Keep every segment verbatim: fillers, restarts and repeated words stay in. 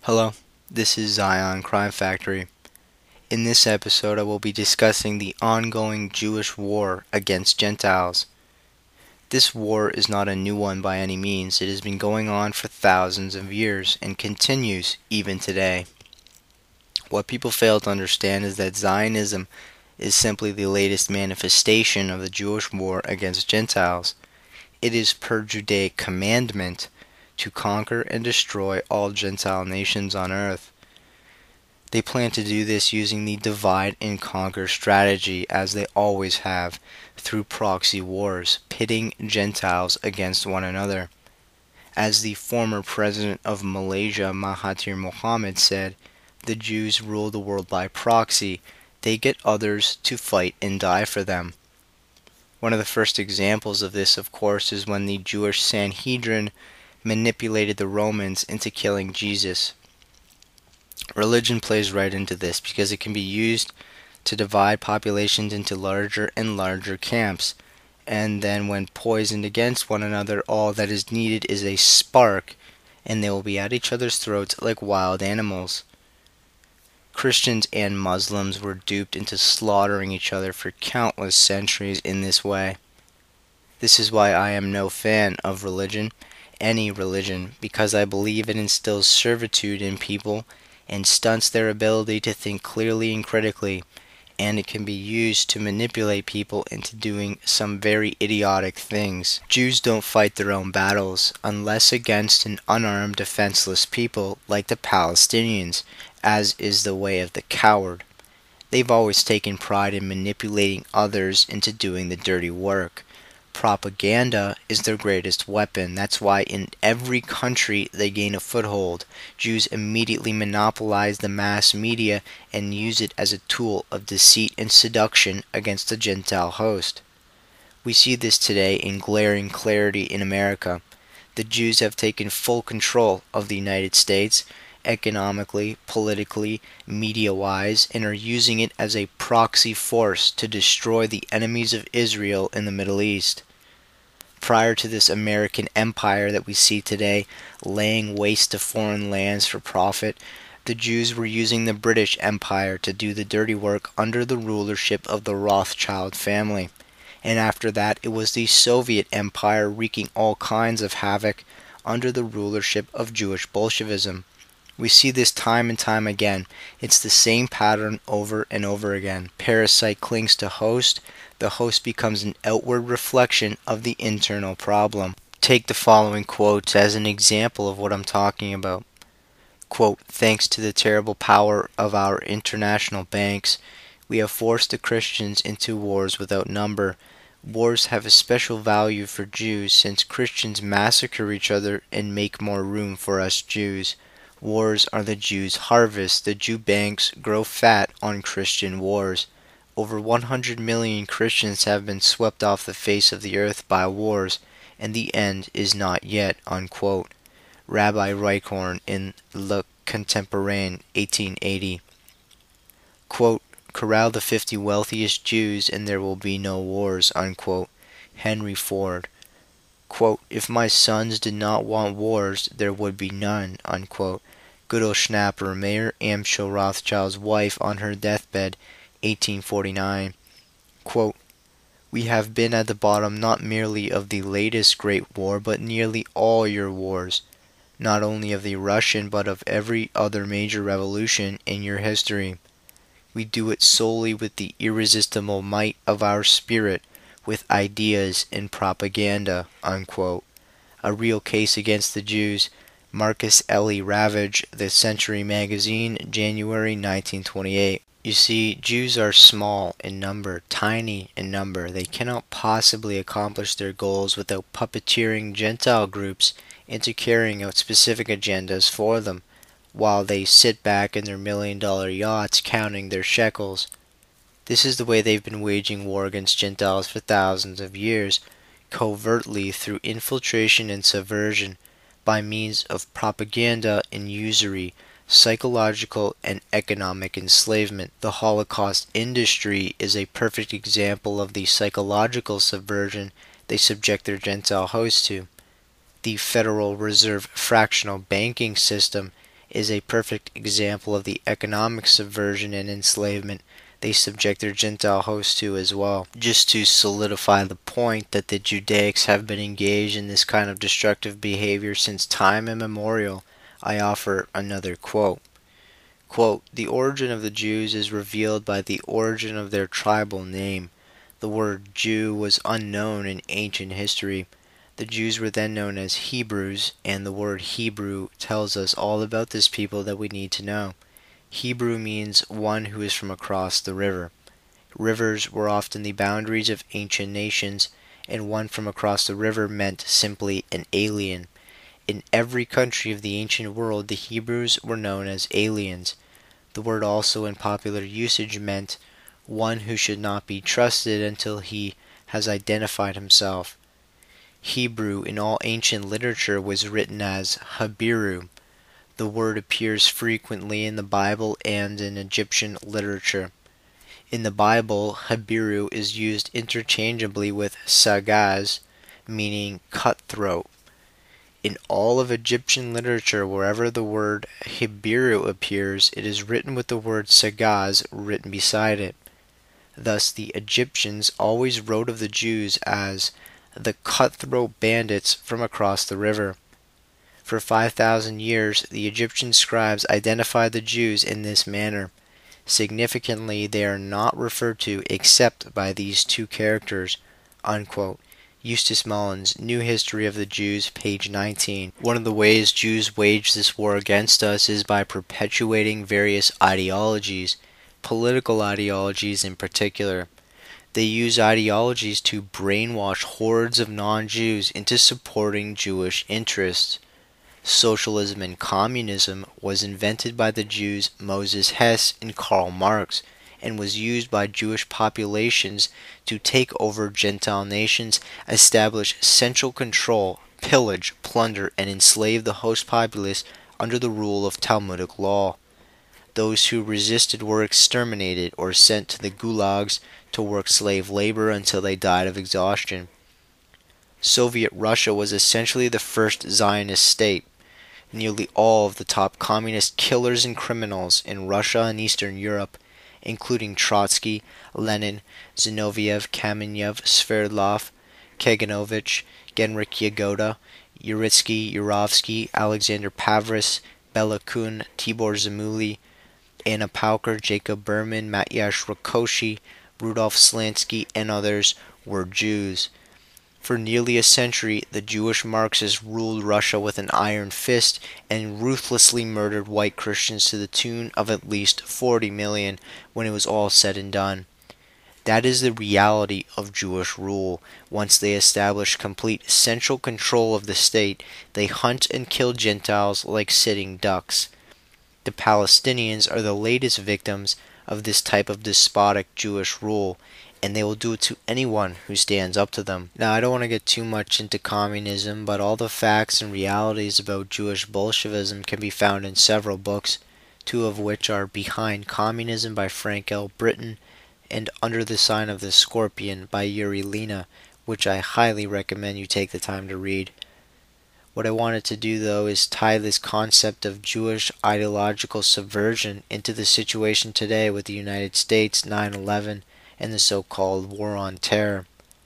Hello, this is Zion Crime Factory. In this episode, I will be discussing the ongoing Jewish war against Gentiles. This war is not a new one by any means. It has been going on for thousands of years and continues even today. What people fail to understand is that Zionism is simply the latest manifestation of the Jewish war against Gentiles. It is per Judaic commandment to conquer and destroy all Gentile nations on earth. They plan to do this using the divide and conquer strategy, as they always have, through proxy wars, pitting Gentiles against one another. As the former president of Malaysia, Mahathir Mohamad, said, the Jews rule the world by proxy. They get others to fight and die for them. One of the first examples of this, of course, is when the Jewish Sanhedrin manipulated the Romans into killing Jesus. Religion plays right into this because it can be used to divide populations into larger and larger camps, and then when poisoned against one another, all that is needed is a spark, and they will be at each other's throats like wild animals. Christians and Muslims were duped into slaughtering each other for countless centuries in this way. This is why I am no fan of religion, any religion, because I believe it instills servitude in people and stunts their ability to think clearly and critically, and it can be used to manipulate people into doing some very idiotic things. Jews don't fight their own battles unless against an unarmed, defenseless people like the Palestinians, as is the way of the coward. They've always taken pride in manipulating others into doing the dirty work. Propaganda is their greatest weapon. That's why in every country they gain a foothold, Jews immediately monopolize the mass media and use it as a tool of deceit and seduction against the Gentile host. We see this today in glaring clarity in America. The Jews have taken full control of the United States, economically, politically, media-wise, and are using it as a proxy force to destroy the enemies of Israel in the Middle East. Prior to this American empire that we see today, laying waste to foreign lands for profit, the Jews were using the British Empire to do the dirty work under the rulership of the Rothschild family. And after that, it was the Soviet Empire wreaking all kinds of havoc under the rulership of Jewish Bolshevism. We see this time and time again. It's the same pattern over and over again. Parasite clings to host. The host becomes an outward reflection of the internal problem. Take the following quotes as an example of what I'm talking about. Quote, thanks to the terrible power of our international banks, we have forced the Christians into wars without number. Wars have a special value for Jews since Christians massacre each other and make more room for us Jews. Wars are the Jews' harvest. The Jew banks grow fat on Christian wars. Over one hundred million Christians have been swept off the face of the earth by wars, and the end is not yet, unquote. Rabbi Reichhorn in Le Contemporain, eighteen eighty. Quote, corral the fifty wealthiest Jews and there will be no wars, unquote. Henry Ford. Quote, if my sons did not want wars, there would be none, unquote. Guido Schnapper, Mayor Amschel Rothschild's wife on her deathbed, eighteen forty-nine. Quote, we have been at the bottom not merely of the latest great war, but nearly all your wars, not only of the Russian, but of every other major revolution in your history. We do it solely with the irresistible might of our spirit, with ideas and propaganda, unquote. A real case against the Jews. Marcus Ellie Ravage, The Century Magazine, January nineteen twenty-eight. You see, Jews are small in number, tiny in number. They cannot possibly accomplish their goals without puppeteering Gentile groups into carrying out specific agendas for them, while they sit back in their million-dollar yachts counting their shekels. This is the way they've been waging war against Gentiles for thousands of years, covertly through infiltration and subversion, by means of propaganda and usury, psychological and economic enslavement. The Holocaust industry is a perfect example of the psychological subversion they subject their Gentile hosts to. The Federal Reserve fractional banking system is a perfect example of the economic subversion and enslavement they subject their Gentile hosts to as well. Just to solidify the point that the Judaics have been engaged in this kind of destructive behavior since time immemorial, I offer another quote. Quote, "The origin of the Jews is revealed by the origin of their tribal name. The word Jew was unknown in ancient history. The Jews were then known as Hebrews, and the word Hebrew tells us all about this people that we need to know. Hebrew means one who is from across the river. Rivers were often the boundaries of ancient nations, and one from across the river meant simply an alien. In every country of the ancient world, the Hebrews were known as aliens. The word also in popular usage meant one who should not be trusted until he has identified himself. Hebrew in all ancient literature was written as Habiru. The word appears frequently in the Bible and in Egyptian literature. In the Bible, Habiru is used interchangeably with Sagaz, meaning cutthroat. In all of Egyptian literature, wherever the word Habiru appears, it is written with the word Sagaz written beside it. Thus, the Egyptians always wrote of the Jews as the cutthroat bandits from across the river. For five thousand years, the Egyptian scribes identified the Jews in this manner. Significantly, they are not referred to except by these two characters." Unquote. Eustace Mullins, New History of the Jews, page nineteen. One of the ways Jews wage this war against us is by perpetuating various ideologies, political ideologies in particular. They use ideologies to brainwash hordes of non-Jews into supporting Jewish interests. Socialism and communism was invented by the Jews Moses Hess and Karl Marx, and was used by Jewish populations to take over Gentile nations, establish central control, pillage, plunder, and enslave the host populace under the rule of Talmudic law. Those who resisted were exterminated or sent to the gulags to work slave labor until they died of exhaustion. Soviet Russia was essentially the first Zionist state. Nearly all of the top communist killers and criminals in Russia and Eastern Europe, including Trotsky, Lenin, Zinoviev, Kamenev, Sverdlov, Kaganovich, Genrikh Yagoda, Uritsky, Yurovsky, Alexander Pavlis, Bela Kun, Tibor Zamuli, Anna Pauker, Jacob Berman, Matyash Rakoshi, Rudolf Slansky, and others were Jews. For nearly a century, the Jewish Marxists ruled Russia with an iron fist and ruthlessly murdered white Christians to the tune of at least forty million when it was all said and done. That is the reality of Jewish rule. Once they establish complete central control of the state, they hunt and kill Gentiles like sitting ducks. The Palestinians are the latest victims of this type of despotic Jewish rule, and they will do it to anyone who stands up to them. Now, I don't want to get too much into communism, but all the facts and realities about Jewish Bolshevism can be found in several books, two of which are Behind Communism by Frank L. Britton and Under the Sign of the Scorpion by Yuri Lina, which I highly recommend you take the time to read. What I wanted to do, though, is tie this concept of Jewish ideological subversion into the situation today with the United States, nine eleven, and the so-called War on Terror.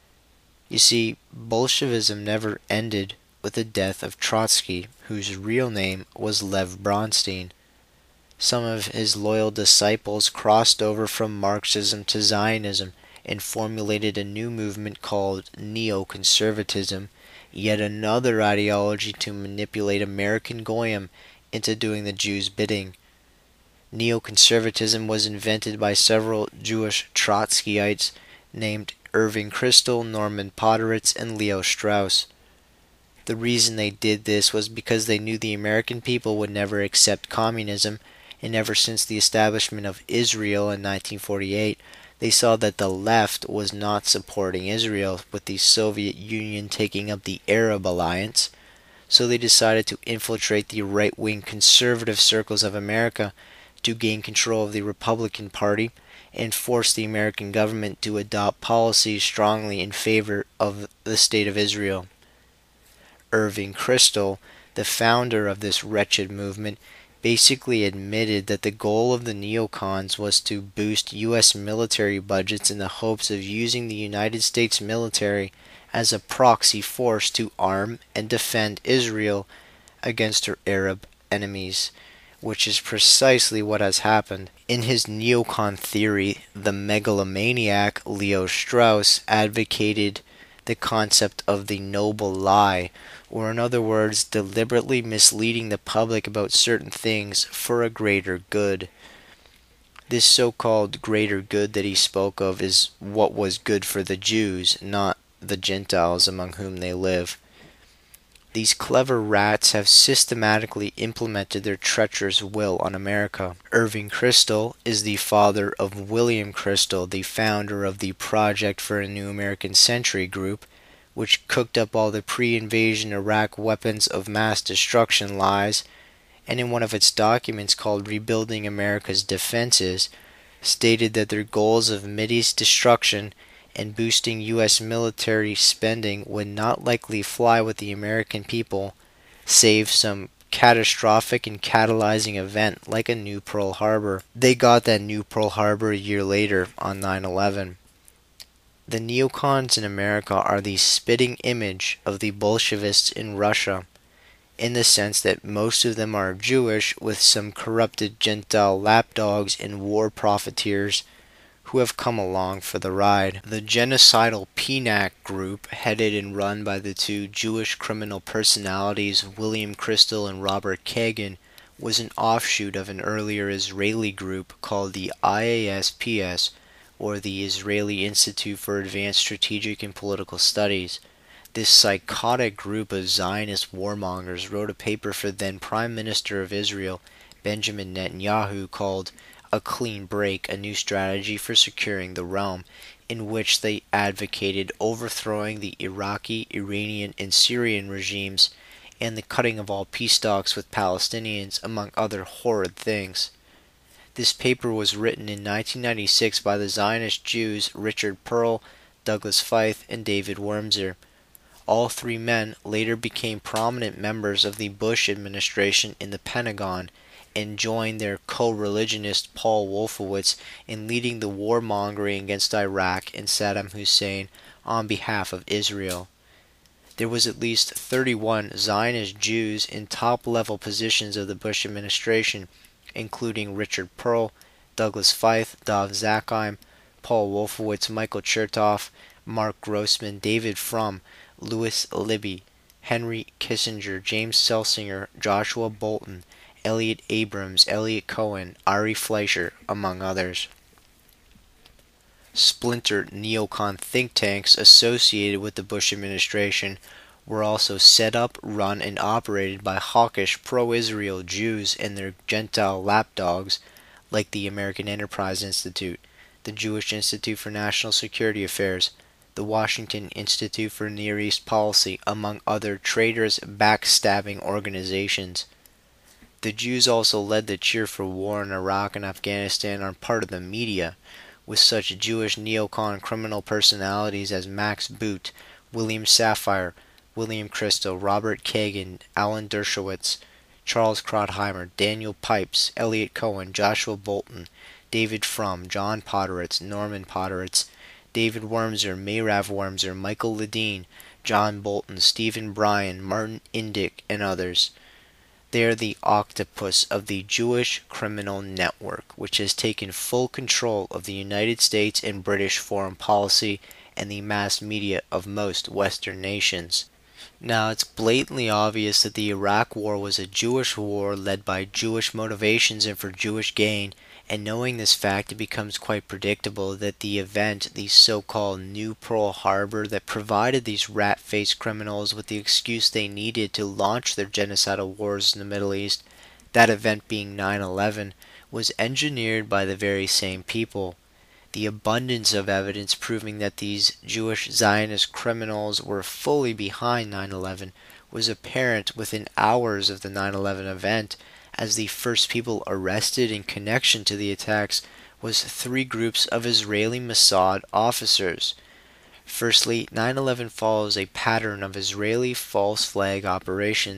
You see, Bolshevism never ended with the death of Trotsky, whose real name was Lev Bronstein. Some of his loyal disciples crossed over from Marxism to Zionism and formulated a new movement called neoconservatism, yet another ideology to manipulate American Goyim into doing the Jews' bidding. Neoconservatism was invented by several Jewish Trotskyites named Irving Kristol, Norman Podhoretz, and Leo Strauss. The reason they did this was because they knew the American people would never accept communism, and ever since the establishment of Israel in nineteen forty-eight, they saw that the left was not supporting Israel, with the Soviet Union taking up the Arab alliance, so they decided to infiltrate the right-wing conservative circles of America to gain control of the Republican Party and force the American government to adopt policies strongly in favor of the State of Israel. Irving Kristol, the founder of this wretched movement, basically admitted that the goal of the neocons was to boost U S military budgets in the hopes of using the United States military as a proxy force to arm and defend Israel against her Arab enemies, which is precisely what has happened. In his neocon theory, the megalomaniac Leo Strauss advocated the concept of the noble lie, or in other words, deliberately misleading the public about certain things for a greater good. This so-called greater good that he spoke of is what was good for the Jews, not the Gentiles among whom they live. These clever rats have systematically implemented their treacherous will on America. Irving Kristol is the father of William Kristol, the founder of the Project for a New American Century group, which cooked up all the pre-invasion Iraq weapons of mass destruction lies, and in one of its documents called Rebuilding America's Defenses, stated that their goals of Mideast destruction and boosting U S military spending would not likely fly with the American people, save some catastrophic and catalyzing event like a new Pearl Harbor. They got that new Pearl Harbor a year later on nine eleven. The neocons in America are the spitting image of the Bolshevists in Russia, in the sense that most of them are Jewish with some corrupted Gentile lapdogs and war profiteers who have come along for the ride. The genocidal P NAC group, headed and run by the two Jewish criminal personalities William Kristol and Robert Kagan, was an offshoot of an earlier Israeli group called the I A S P S, or the Israeli Institute for Advanced Strategic and Political Studies. This psychotic group of Zionist warmongers wrote a paper for then Prime Minister of Israel, Benjamin Netanyahu, called A Clean Break, a New Strategy for Securing the Realm, in which they advocated overthrowing the Iraqi, Iranian, and Syrian regimes and the cutting of all peace talks with Palestinians, among other horrid things. This paper was written in nineteen ninety-six by the Zionist Jews Richard Perle, Douglas Feith, and David Wurmser. All three men later became prominent members of the Bush administration in the Pentagon and joined their co-religionist Paul Wolfowitz in leading the warmongering against Iraq and Saddam Hussein on behalf of Israel. There was at least thirty-one Zionist Jews in top-level positions of the Bush administration, including Richard Perle, Douglas Feith, Dov Zakheim, Paul Wolfowitz, Michael Chertoff, Mark Grossman, David Frum, Louis Libby, Henry Kissinger, James Celsinger, Joshua Bolten, Elliot Abrams, Elliot Cohen, Ari Fleischer, among others. Splinter neocon think tanks associated with the Bush administration were also set up, run, and operated by hawkish pro-Israel Jews and their Gentile lapdogs like the American Enterprise Institute, the Jewish Institute for National Security Affairs, the Washington Institute for Near East Policy, among other traitorous, backstabbing organizations. The Jews also led the cheer for war in Iraq and Afghanistan on part of the media, with such Jewish neocon criminal personalities as Max Boot, William Safire, William Kristol, Robert Kagan, Alan Dershowitz, Charles Krautheimer, Daniel Pipes, Elliot Cohen, Joshua Bolten, David Frum, John Podhoretz, Norman Podhoretz, David Wurmser, Mayrav Wurmser, Michael Ledeen, John Bolton, Stephen Bryan, Martin Indyk, and others. They are the octopus of the Jewish criminal network, which has taken full control of the United States and British foreign policy and the mass media of most Western nations. Now, it's blatantly obvious that the Iraq War was a Jewish war led by Jewish motivations and for Jewish gain, and knowing this fact, it becomes quite predictable that the event, the so-called New Pearl Harbor, that provided these rat-faced criminals with the excuse they needed to launch their genocidal wars in the Middle East, that event being nine eleven, was engineered by the very same people. The abundance of evidence proving that these Jewish Zionist criminals were fully behind nine eleven was apparent within hours of the nine eleven event, as the first people arrested in connection to the attacks was three groups of Israeli Mossad officers. Firstly, nine eleven follows a pattern of Israeli false flag operations,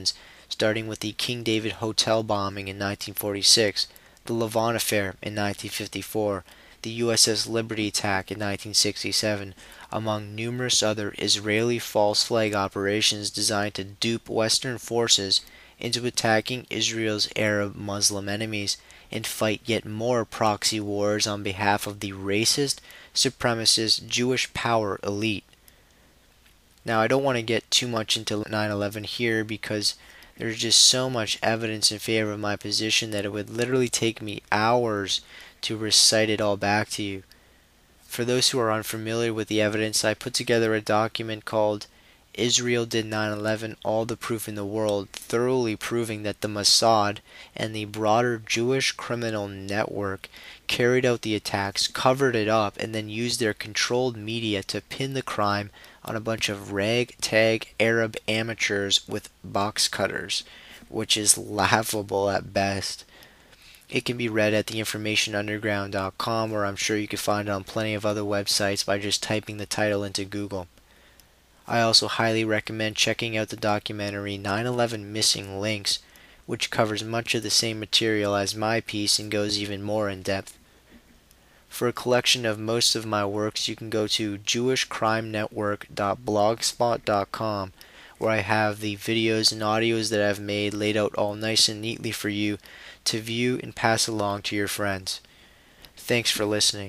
starting with the King David Hotel bombing in nineteen forty-six, the Lavon Affair in nineteen fifty-four, the U S S Liberty attack in nineteen sixty-seven, among numerous other Israeli false flag operations designed to dupe Western forces into attacking Israel's Arab Muslim enemies and fight yet more proxy wars on behalf of the racist, supremacist Jewish power elite. Now, I don't want to get too much into nine eleven here because there's just so much evidence in favor of my position that it would literally take me hours to recite it all back to you. For those who are unfamiliar with the evidence, I put together a document called Israel Did nine eleven, All the Proof in the World, thoroughly proving that the Mossad and the broader Jewish criminal network carried out the attacks, covered it up, and then used their controlled media to pin the crime on a bunch of ragtag Arab amateurs with box cutters, which is laughable at best. It can be read at the information underground dot com, or I'm sure you can find it on plenty of other websites by just typing the title into Google. I also highly recommend checking out the documentary nine eleven Missing Links, which covers much of the same material as my piece and goes even more in depth. For a collection of most of my works, you can go to jewish crime network dot blogspot dot com, where I have the videos and audios that I've made laid out all nice and neatly for you to view and pass along to your friends. Thanks for listening.